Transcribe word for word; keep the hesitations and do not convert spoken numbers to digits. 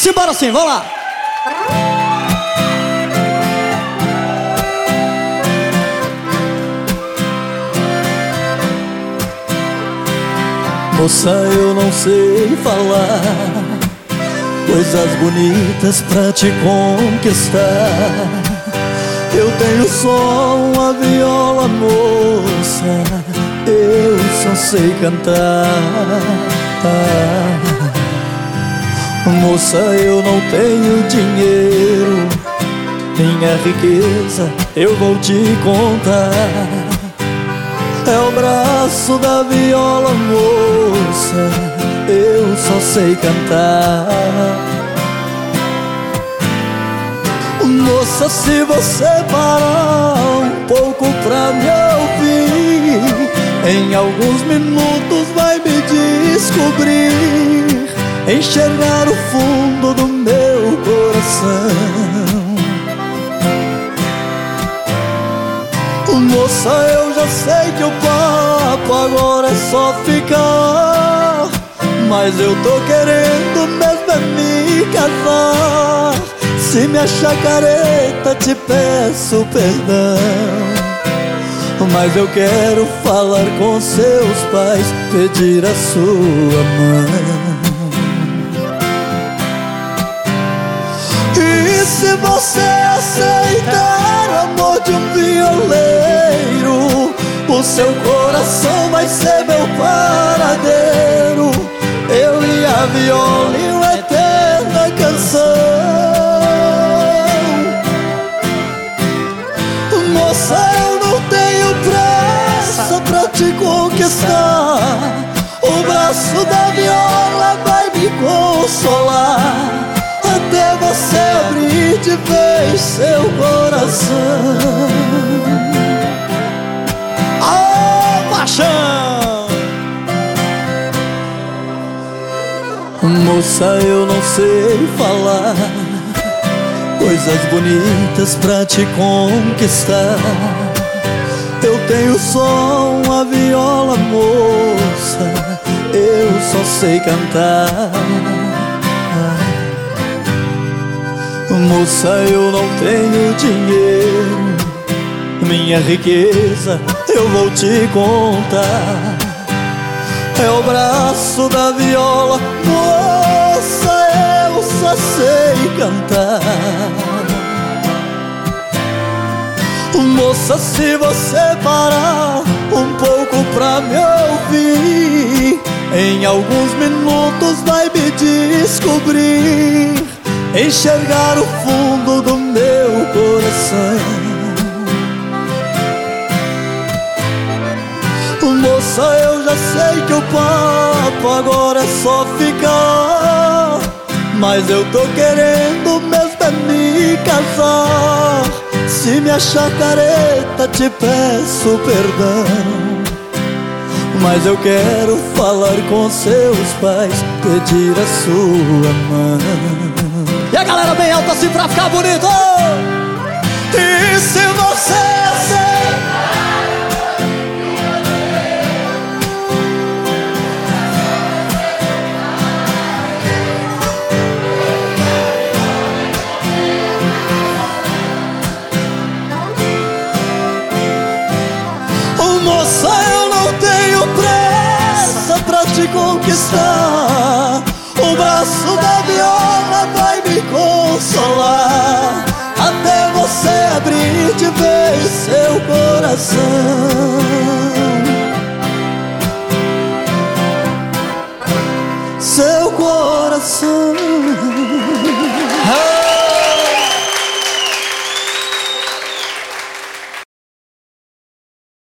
Simbora sim, vamos lá. Moça, eu não sei falar coisas bonitas pra te conquistar. Eu tenho só uma viola, moça, eu só sei cantar. Moça, eu não tenho dinheiro, minha riqueza eu vou te contar. É o braço da viola, moça, eu só sei cantar. Moça, se você parar um pouco pra me ouvir, em alguns minutos vai me descobrir, enxergar o fundo do meu coração. Moça, eu já sei que o papo agora é só ficar, mas eu tô querendo mesmo é me casar. Se me achar careta, te peço perdão, mas eu quero falar com seus pais, pedir a sua mão. E se você aceitar o amor de um violeiro, o seu coração vai ser meu paradeiro, eu e a viola e uma eterna canção. Moça, eu não tenho pressa pra te conquistar, o braço da viola vai me consolar, até você abrir de vez seu coração. Ô, paixão! Moça, eu não sei falar coisas bonitas pra te conquistar. Eu tenho só uma viola, moça, eu só sei cantar. Moça, eu não tenho dinheiro, minha riqueza eu vou te contar. É o braço da viola, moça, eu só sei cantar. Moça, se você parar um pouco pra me ouvir, em alguns minutos vai me descobrir, enxergar o fundo do meu coração. Moça, eu já sei que o papo agora é só ficar, mas eu tô querendo mesmo é me casar. Se me achar careta, te peço perdão, mas eu quero falar com seus pais, pedir a sua mão. E a galera bem alta assim pra ficar bonito. E se você aceitar, moça, eu não tenho pressa pra te conquistar, o braço da viola vai me consolar, até você abrir de vez seu coração. Seu coração.